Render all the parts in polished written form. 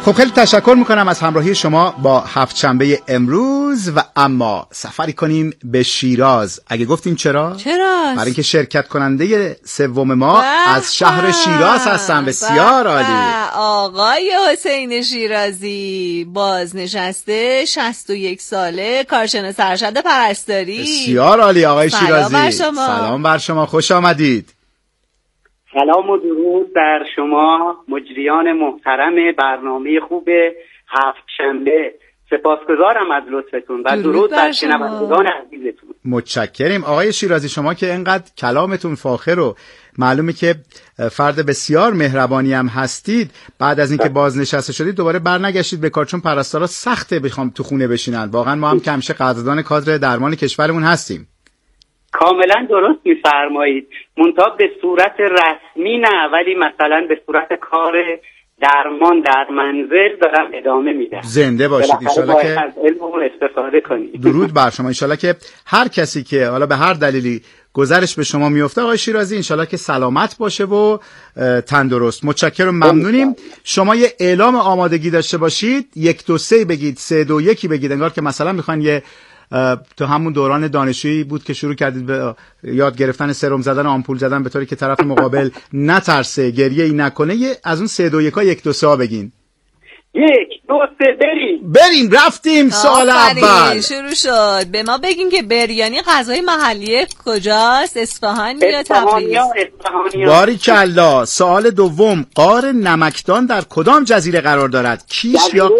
خب خیلی تشکر میکنم از همراهی شما با هفت‌شنبه امروز و اما سفری کنیم به شیراز. اگه گفتیم چرا؟ برای اینکه شرکت کننده سوم ما از شهر شیراز هستن. بسیار عالی. آقای حسین شیرازی، بازنشسته، 61 ساله، کارشناس ارشد پرستاری. بسیار عالی آقای شیرازی. بر شما. سلام بر شما، خوش آمدید. سلام و درود در شما مجریان محترم برنامه خوب هفت شنبه. سپاسگزارم از لطفتون و درود بر شنوندگان عزیزتون. متشکریم آقای شیرازی. شما که اینقدر کلامتون فاخر و معلومه که فرد بسیار مهربانی هم هستید، بعد از اینکه بازنشسته شدید دوباره برنگشتید به کار، چون پرستارا سخته بخوام تو خونه بشینن. واقعا ما هم که همیشه قدردان کادر درمان کشورمون هستیم. کاملا درست می‌فرمایید. منتها به صورت رسمی نه، ولی مثلا به صورت کار درمان در منزل دارم ادامه میدم. زنده باشید. انشالله که از علممون استفاده کنید. درود بر شما. انشالله که هر کسی که حالا به هر دلیلی گذرش به شما میفته آقای شیرازی، انشالله که سلامت باشه و تندرست. متشکرم، ممنونیم. شما یه اعلام آمادگی داشته باشید، 1 2 3 بگید، 3 2 1 بگید، انگار که مثلا میخواین یه تو همون دوران دانشجویی بود که شروع کردید به یاد گرفتن سرم زدن، آمپول زدن، به طوری که طرف مقابل نترسه، گریه ای نکنه. از اون 3 2 1 1 2 3 بگین. 1 2 3 بریم. رفتیم. سوال اول شروع شد. به ما بگین که بریانی غذای محلی کجاست؟ اصفهان یا تبریز؟ باریکلا. سوال دوم، غار نمکدان در کدام جزیره قرار دارد؟ کیش یا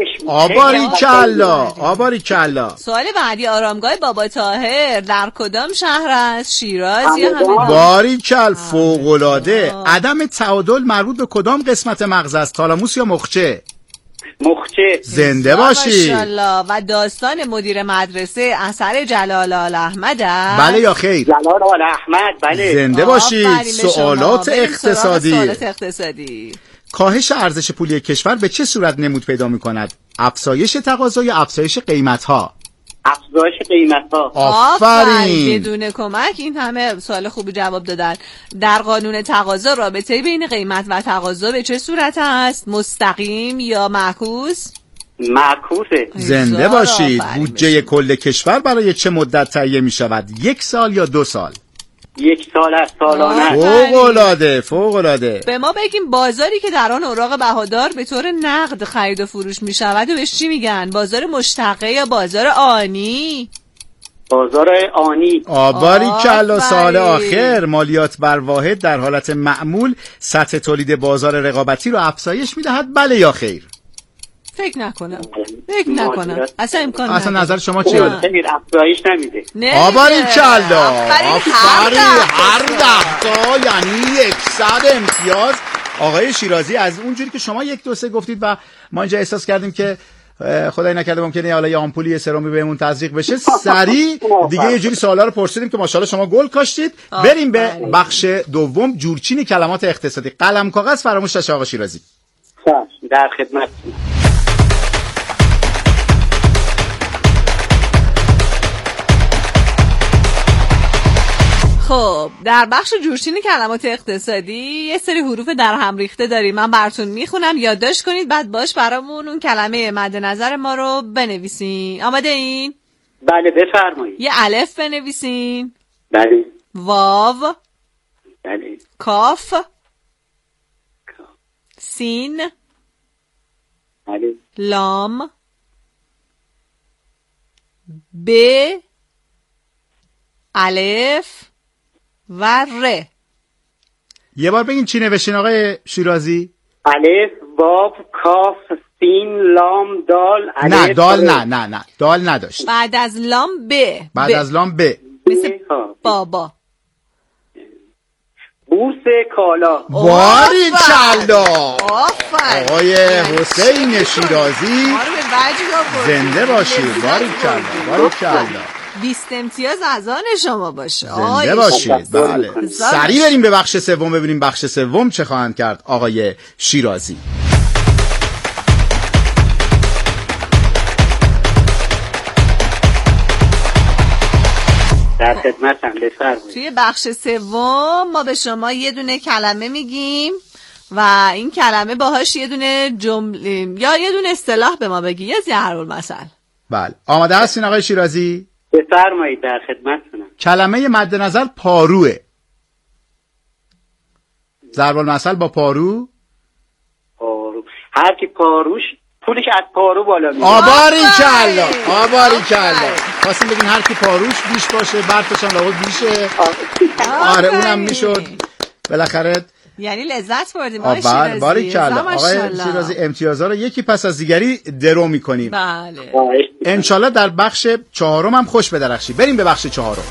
آباریکلا. سوال بعدی، آرامگاه بابا طاهر در کدام شهر است؟ شیراز یا همدان؟ باریکل، فوق‌العاده. عدم تعادل مربوط به کدام قسمت مغز است؟ تالاموس یا مخچه؟ مخچه. زنده باشی. ماشاءالله. و داستان مدیر مدرسه اثر جلال احمد. بله یا خیر؟ جلال احمد. بله. زنده باشید. سوالات اقتصادی. کاهش ارزش پولی کشور به چه صورت نمود پیدا می‌کند؟ افزایش تقاضا یا افزایش قیمت‌ها؟ افزایش قیمت‌ها. آفرین. بدون کمک این همه سوال خوبی جواب دادن. در قانون تقاضا رابطه بین قیمت و تقاضا به چه صورت است؟ مستقیم یا معکوس؟ معکوسه. زنده باشید. بودجه کل کشور برای چه مدت تهیه می‌شود؟ 1 سال یا 2 سال؟ 1 سال از سالانه. فوق‌العاده. به ما بگیم بازاری که در آن اوراق بهادار به طور نقد خرید و فروش می شود و بهش چی میگن؟ بازار مشتقه یا بازار آنی؟ بازار آنی. باریکلا. سال آخر مالیات بر واحد در حالت معمول سطح تولید بازار رقابتی رو افزایش میدهد، بله یا خیر؟ فکر نکنم. اصلا امکان اصلا نظر شما چیه؟ افزایش نمیده. باریکلا. هر دفعه یعنی 100 امتیاز. آقای شیرازی، از اونجوری که شما 1 2 3 گفتید و ما اینجا احساس کردیم که خدای نکرده ممکنه حالا یه آمپولی سرمی بهمون تزریق بشه، سریع دیگه یه جوری سوالا رو پرسیدیم که ماشاءالله شما گل کاشتید. بریم به بخش دوم، جورچین کلمات اقتصادی. قلم کاغذ فراموش نشه آقای شیرازی. در خدمتتون. خب در بخش جورچین کلمات اقتصادی یه سری حروف در هم ریخته داریم. من براتون میخونم، یادداشت کنید، بعد باش برامون اون کلمه مد نظر ما رو بنویسین. آماده این؟ بله بفرمایید. یه الف بنویسین. بله. واو. بله. کاف. سین. بله. لام. ب. الف و ر. یه بار بگین چی نوشتین آقای شیرازی؟ الف، واو، کاف، سین، لام، دال. نه دال نه دال نداشت. بعد از لام ب. از لام ب. مثل بابا. بورس کالا. باریکلا. آقای حسین شیرازی، زنده باشید. باریکلا. 20 امتیاز از آن شما باشه. زنده باشید. بله. سریع بریم به بخش سوم ببینیم بخش سوم چه خواهند کرد آقای شیرازی. در خدمتم، بفرمایید. توی بخش سوم ما به شما یه دونه کلمه میگیم، و این کلمه باهاش یه دونه جمله یا یه دونه اصطلاح به ما بگی، یا ضرب المثل. بله آماده هستین آقای شیرازی؟ بفرمایید، در خدمتتونم. کلمه مد نظر پاروه. ضرب المثل با پارو. هر کی پاروش پولش از پارو بالا میره. آباریکلا آباریکلا. خواستیم بگین هر کی پاروش بیش باشه برفش هم لابد بیشه. آره اونم میشد بالاخره. یعنی لذت بردیم آقای شیرازی. باریکلا آقای شیرازی، امتیازها رو یکی پس از دیگری درو میکنیم. بله انشالله در بخش چهارم هم خوش بدرخشی. بریم به بخش چهارم.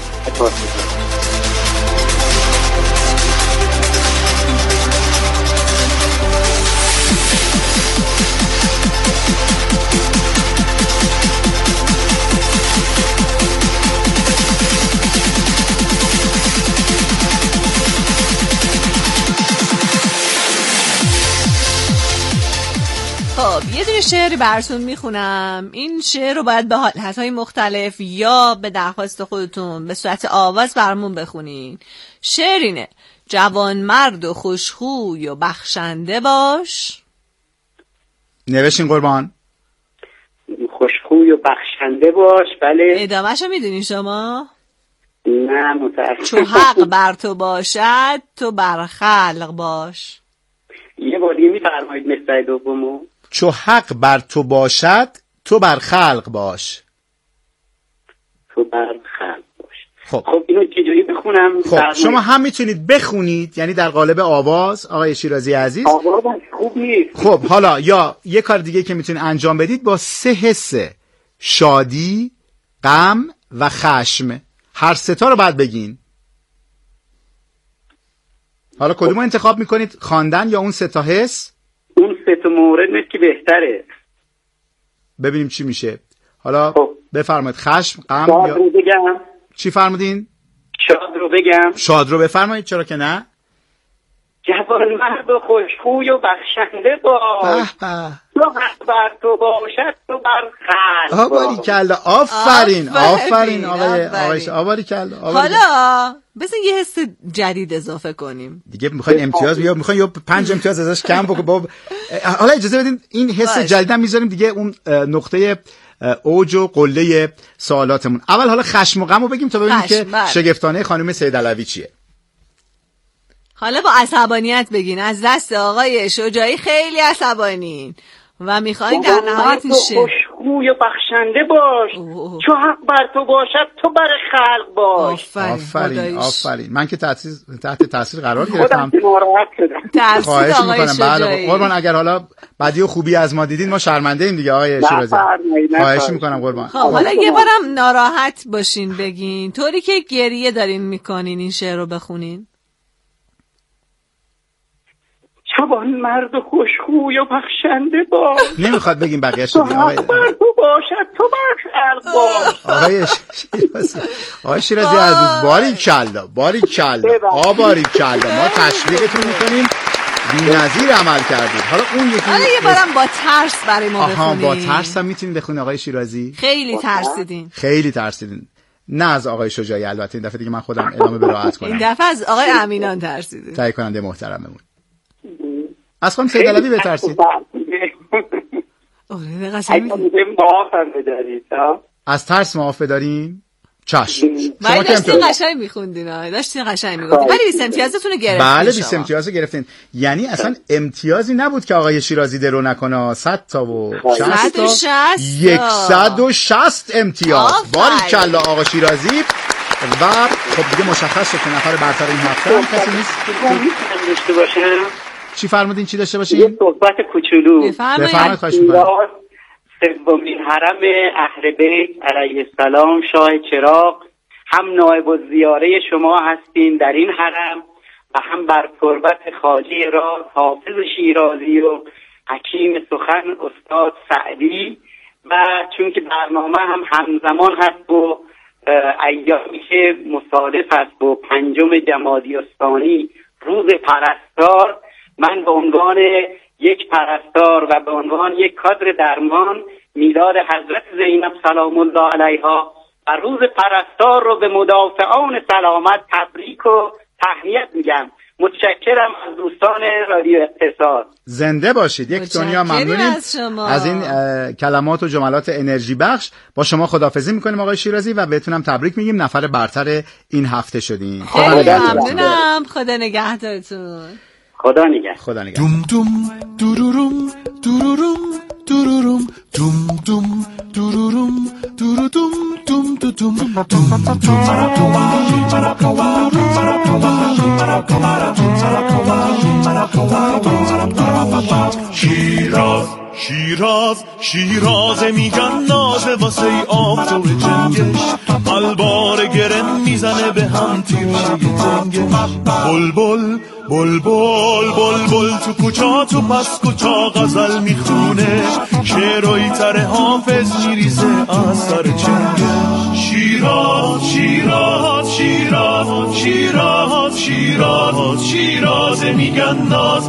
یه دونه شعری براتون میخونم. این شعر رو باید به حالتهای مختلف یا به درخواست خودتون به صورت آواز برامون بخونین. شعر اینه: جوان مرد و خوشخوی و بخشنده باش. نوشین قربان. خوشخوی و بخشنده باش. بله ادامه‌شو میدونین شما؟ نه متاسفم. چو حق بر تو باشد تو بر خلق باش. یه بار دیگه میفرمایید مصرع دومو؟ چو حق بر تو باشد تو بر خلق باش. تو بر خلق باش. خب اینو چجوری بخونم؟ خب شما هم میتونید بخونید، یعنی در قالب آواز آقای شیرازی عزیز. آواز خوب نیست. خب حالا یا یه کار دیگه که میتونید انجام بدید با 3 حس: شادی، غم و خشم. هر 3 تا رو بعد بگین. حالا کدومو انتخاب میکنید؟ خواندن یا اون 3 تا حس؟ اون 3 تا مورد نیست که بهتره. ببینیم چی میشه. حالا بفرمایید. خشم، غم یا رو بگم؟ چی فرمودین؟ شاد رو بگم؟ شاد رو بفرمایید، چرا که نه؟ جوان مرد و خوشخوی و بخشنده باش. تو حق بر تو باشد تو بر خلق باش. آباریکلا. آفرین آقای آباریکلا. حالا بزن یه حس جدید اضافه کنیم. دیگه میخواین امتیاز یا میخواین یا 5 امتیاز ازش کم بکنیم؟ حالا اجازه بدین این حس جدیدم میذاریم دیگه، اون نقطه اوج و قله سوالاتمون. اول حالا خشم و غم رو بگیم تا ببینیم که شگفتانه خانم سید علوی چیه. حالا با عصبانیت بگین. از دست آقای شجاعی خیلی عصبانین و میخواین در نهایت این شعر خوشخوی و بخشنده باش. چو حق بر تو باشد تو بر خلق باش. آفرین. من که تحت تاثیر قرار گرفتم. خواهش میکنم. بله قربان، اگر حالا بدی و خوبی از ما دیدین ما شرمنده ایم دیگه آقای شیرازی. خواهش میکنم قربان. حالا یه بارم ناراحت باشین بگین، طوری که گریه دارین میکنین این شعر رو بخونین. جوان مرد و خوشخوی و بخشنده باش. نمیخواد بگیم بقیه‌اش دیگه آقای. تو باشد تو بر خلق باش. آقای شیرازی عزیز، باریکلا. ما تشویقتون میکنیم. بی‌نظیر عمل کردید. حالا یه بارم با ترس برای ما بخونید. با ترس هم میتونید بخونید آقای شیرازی. خیلی ترسیدین. نه از آقای شجاعی البته، این دفعه دیگه من خودم ادامه براحت کنم. این دفعه از آقای امینان ترسیدین. تهیه کننده محترممون. از خانم سید علوی بترسید. از ترس معاف بداریم. چشم. شما داشتین قشنگ میخوندین، ولی 20 امتیازتون رو گرفتین. بله 20 امتیاز گرفتین. یعنی اصلا امتیازی نبود که آقای شیرازی درو نکنه. 100 تا و 60 تا 160 امتیاز. باریکلا آقا شیرازی. و خب دیگه مشخص شد که نفر برتر این هفته هم کسی نیست. داشته باشم. چی فرمودین چی داشته باشین؟ یه صحبت کوچولو. بفرمایید. خواهش می‌کنم. سومین حرم اهل بیت علیه السلام شاه چراغ هم نایب الزیاره شما هستین در این حرم و هم بر تربت خواجه راز حافظ شیرازی و حکیم سخن استاد سعدی، و چون که برنامه هم همزمان هست و ایامی که مصادف هست با 5 جمادی الثانی روز پرستار، من به عنوان یک پرستار و به عنوان یک کادر درمان میلاد حضرت زینب سلام الله علیها و روز پرستار رو به مدافعان سلامت تبریک و تهنیت میگم متشکرم از دوستان رادیو اقتصاد. زنده باشید. یک دنیا ممنونیم از این کلمات و جملات انرژی بخش. با شما خداحافظی میکنیم آقای شیرازی و بهتونم تبریک میگیم، نفر برتر این هفته شدین. خدا ممنونم. خدا نگهدارتون. خدا نگهدار. خدا نگهدار. دوم دوم دوروروم دوروروم دوروروم دوم دوم دوروروم دوروروم دوم دوم شیراز میگن نازه واسه آفتاب جنگش، البار گرم میزنه به هم تیرشه تنگش. بل تو کوچا تو پس کوچا غزل میخونه، شعرهای تر حافظ میریزه از سر چنگش. شیراز میگن ناز،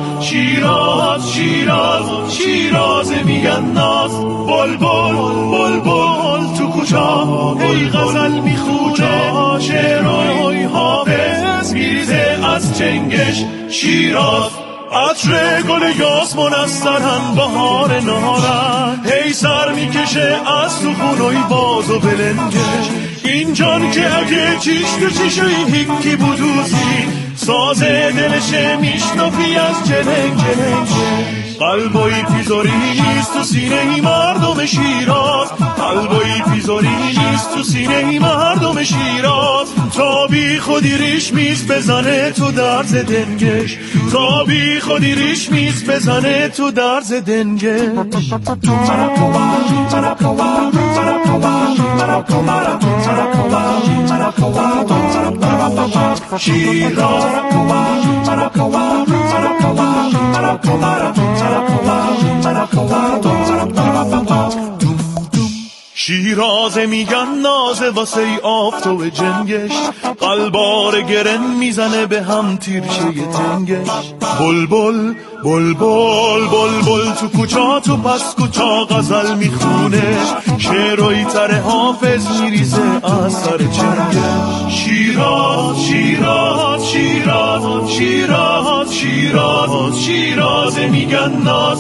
شیراز میگن ناز. بل تو کوچا ای غزل میخونه، شعرهای حافظ میریزه از چنگش. شیراز عطر گل یاسمون از سرن بهار نهارن، هی سر میکشه از تو خونوی باز و بلنگش. این جان که اگه چیش تو چیشوی هیکی بودوزی، سازه دلشه میشنفی از جلنگ. قلبایی پیزاری نیست تو سینه ای مردم شیراز، قلبایی پیزاری نیست تو سینه ای مردم شیراز. تا بی خودی ریش میز بزنه تو درز دنگش، تا بی خودی ریش میز بزنه تو درز دنگش. شیرازه میگن نازه واسه آفتاب جنگش، قلبار گرن میزنه به هم تیرشه تنگش. بل تو کوچا تو پس کوچا غزل میخونه، شعرهای تر حافظ میریزه از سر چنگش. شیرازه میگن ناز،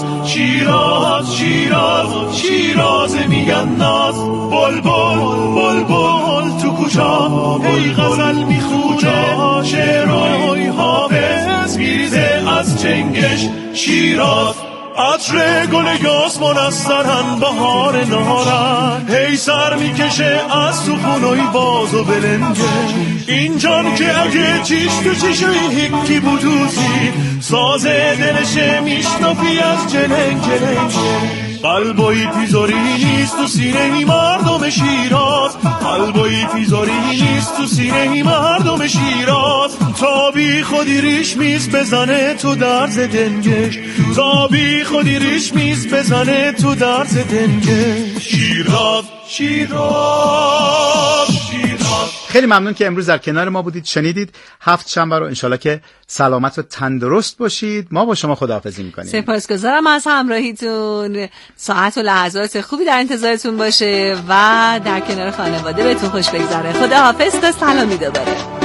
شیرازه میگن ناز. بل تو کوچا ای غزل میخونه، شعرهای حافظ میریزه از چنگش. شیراز عطر گل یاسمون از سرن بهار نهارن، هی سر میکشه از تو خونوی باز و بلنگش. این جان که اگه چیش تو چیشوی هیکی بودوزی، سازه دلشه میشنفی از جلنگ. قلبایی پیزاری نیست تو سینه ای مردم شیراز، قلبایی پیزاری نیست تو سینه ای مردم شیراز. تا بی خودی ریش میز بزنه تو درز دنگش، تا بی خودی ریش میز بزنه تو درز دنگش. شیراز. خیلی ممنون که امروز در کنار ما بودید، شنیدید هفت شنبه رو. انشالله که سلامت و تندرست باشید. ما با شما خداحافظی میکنیم. سپاسگزارم از همراهیتون. ساعت و لحظات خوبی در انتظارتون باشه و در کنار خانواده بهتون خوش بگذره. خداحافظ تا سلامی دوباره.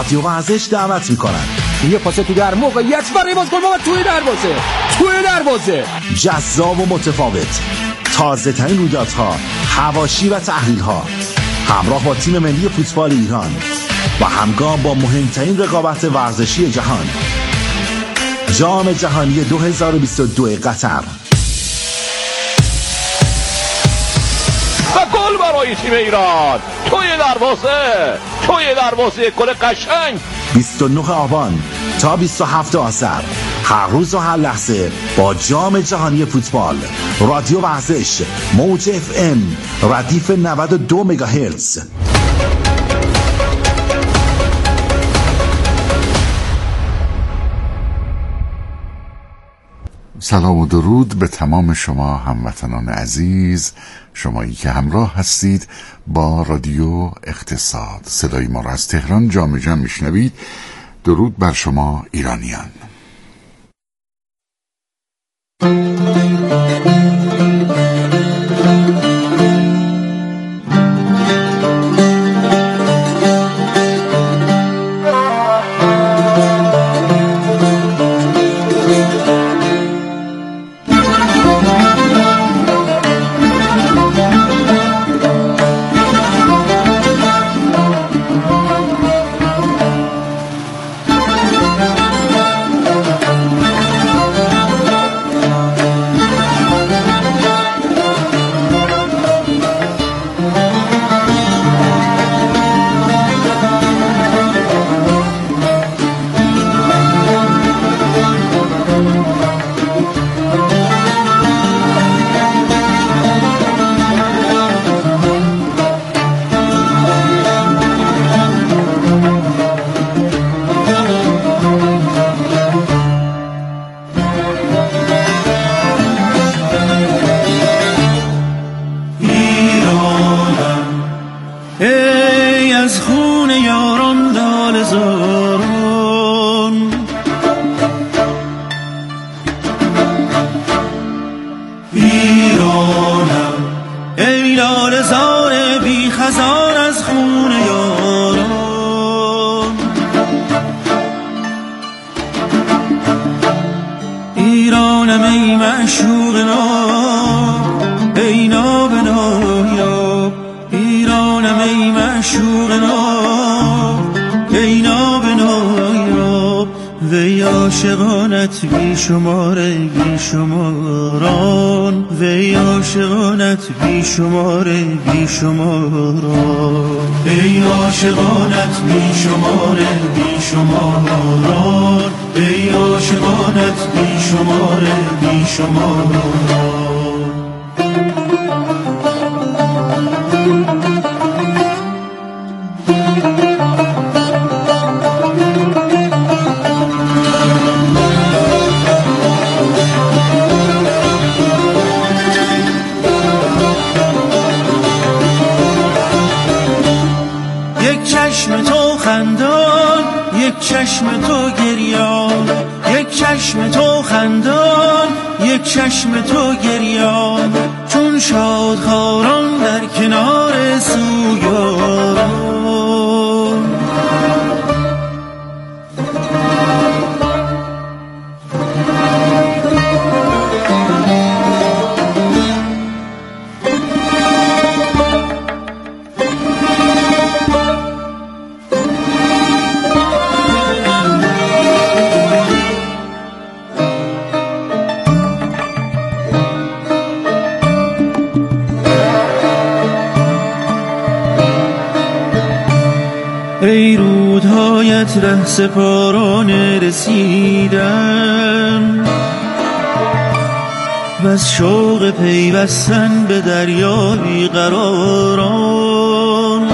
رادیو ورزش دعوت میکنن. یه پاس تو در موقعیت برای بازگل و توی دروازه جذاب و متفاوت، تازه ترین رویدادها، حواشی و تحلیل ها، همراه با تیم ملی فوتبال ایران و همگام با مهمترین رقابت ورزشی جهان، جام جهانی 2022 قطر. و گل برای تیم ایران توی دروازه گل قشنگ. 29 آبان تا 27 آذر، هر روز و هر لحظه با جام جهانی فوتبال. رادیو ورزش، موج FM، ردیف 92 مگاهرتز. سلام و درود به تمام شما هموطنان عزیز، شمایی که همراه هستید با رادیو اقتصاد. صدای ما را از تهران جام جم میشنوید. درود بر شما ایرانیان. چشم تو گریان چون شادخواران در کنار سویان. ای رودهایت ره سپارانه رسیدن و از شوق پیوستن به دریا بیقراران.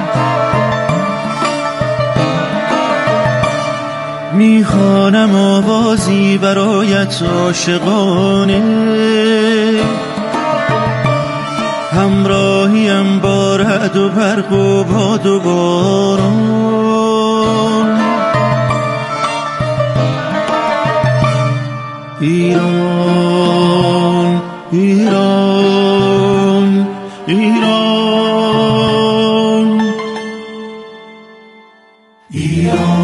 میخوانم آوازی برایت عاشقانه، همراهیم با رعد و برق و باد و باران. ایران ایران ایران ایران.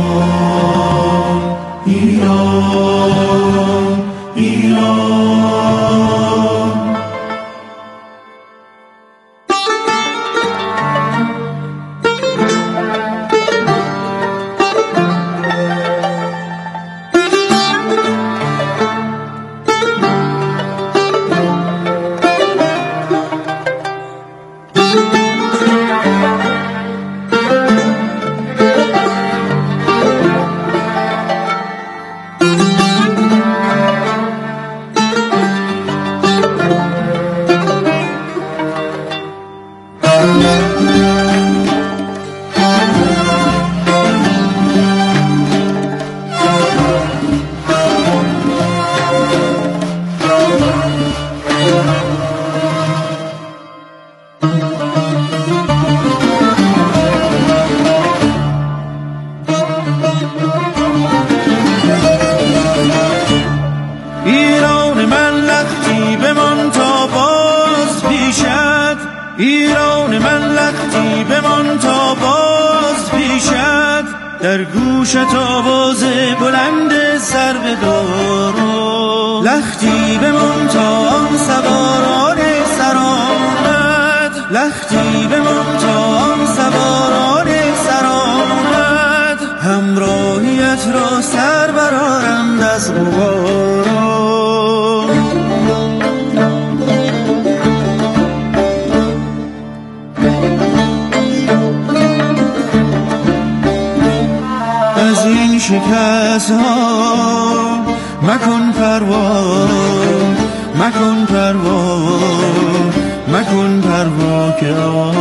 ایران من لختی بمان تا باز پیشد، در گوشت آواز بلند سر بدار. لختی بمان تا آن سواران سر آمد، لختی بمان تا آن سواران سر آمد، همراهیت را سر برآرند از غبار. از این شکست ها مکن پروا، مکن پروا، مکن پروا که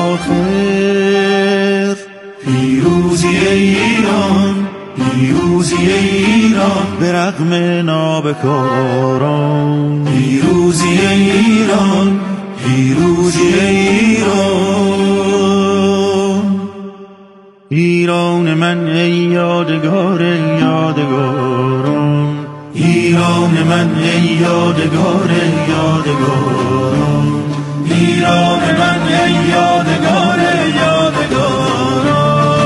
آخر پیروزی ایران، پیروزی ایران به رغم نابکاران. پیروزی ایران، پیروزی ایران. ایران من ای یادگار یادگاران، ایران من ای یادگار یادگاران، ایران من ای یادگار یادگاران.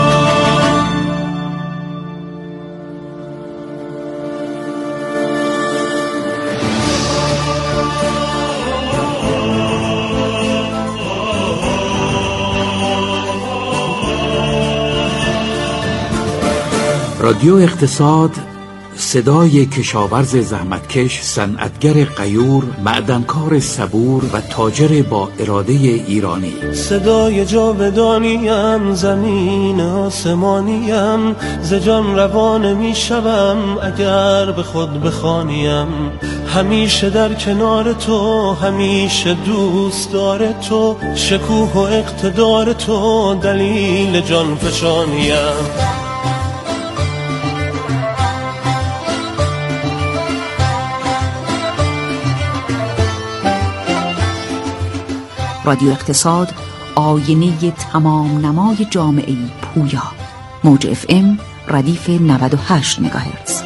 رادیو اقتصاد، صدای کشاورز زحمتکش، صنعتگر غیور، معدنکار صبور و تاجر با اراده ایرانی. صدای جاودانیم، زمین آسمانیم، ز جان روان می شوم اگر به خود بخوانیم. همیشه در کنار تو، همیشه دوست دار تو، شکوه و اقتدار تو دلیل جان فشانیم. رادیو اقتصاد، آینه تمام نمای جامعه پویا. موج FM ردیف 98 مگاهرتز.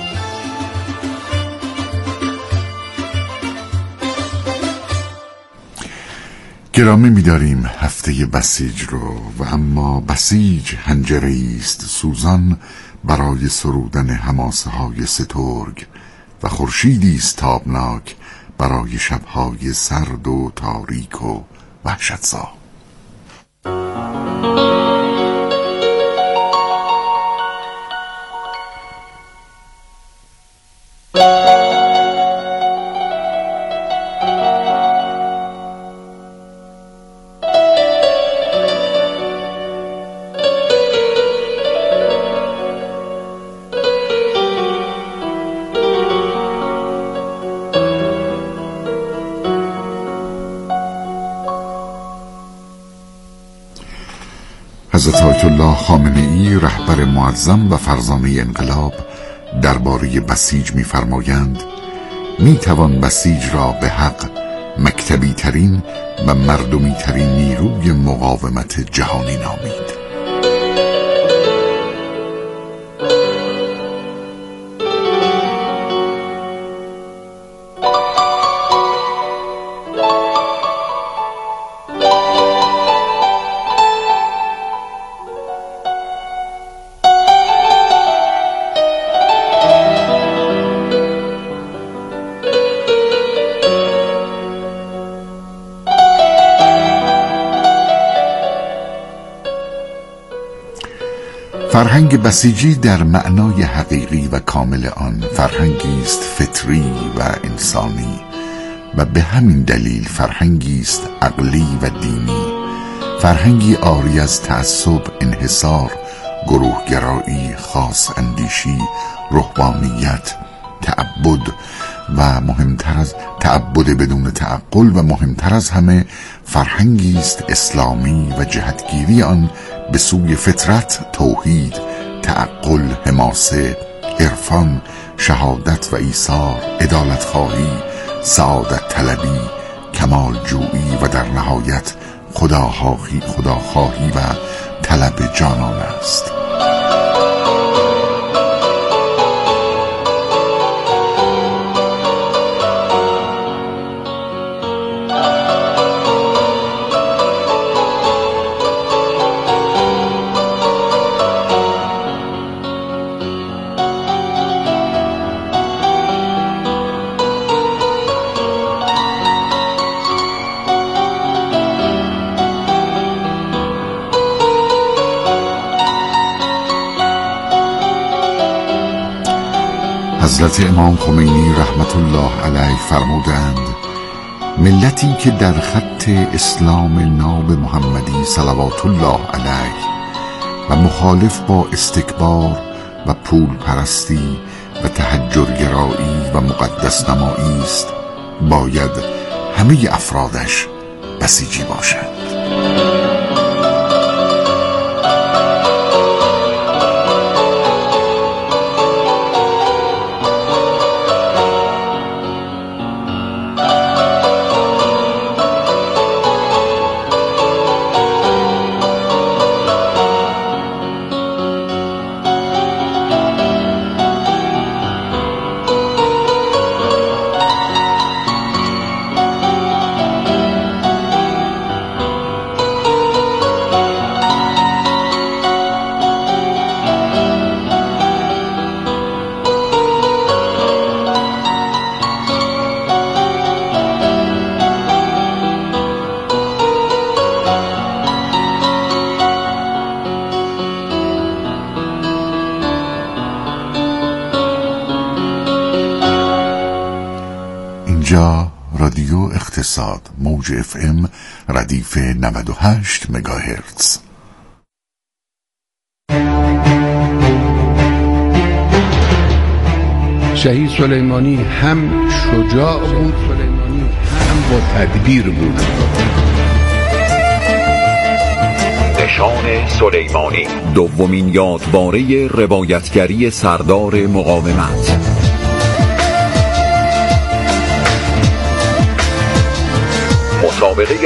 گرامی می‌داریم هفته بسیج رو، و اما بسیج حنجره‌ای است سوزان برای سرودن حماسه های سترگ و خورشیدی است تابناک برای شب‌های سرد و تاریک و وحشتزا. حضرت آیت الله خامنه‌ای رهبر معظم و فرزانه انقلاب درباره بسیج می‌فرمایند: می‌توان بسیج را به حق مکتبی ترین و مردمی ترین نیروی مقاومت جهانی نامید. فرهنگ بسیجی در معنای حقیقی و کامل آن فرهنگی است فطری و انسانی، و به همین دلیل فرهنگی است عقلی و دینی، فرهنگی عاری از تعصب، انحصار، گروهگرایی، خاص اندیشی، رهبانیت، تعبد و مهمتر از تعبد بدون تعقل، و مهمتر از همه فرهنگی است اسلامی و جهتگیری آن به سوی فطرت، توحید، تعقل، حماسه، عرفان، شهادت و ایثار، عدالت خواهی، سعادت طلبی، کمال جویی و در نهایت خداخواهی و طلب جانان است. حضرت امام خمینی رحمت الله علیه فرمودند ملتی که در خط اسلام ناب محمدی صلوات الله علیه و مخالف با استکبار و پول پرستی و تحجرگرایی و مقدس نمایی است، باید همه افرادش بسیجی باشند. اینجا رادیو اقتصاد موج FM ردیف 98 مگاهرتز. شهید سلیمانی هم شجاع بود، هم با تدبیر بود. نشان سلیمانی، دومین یادباره روایتگری سردار مقاومت. مسابقه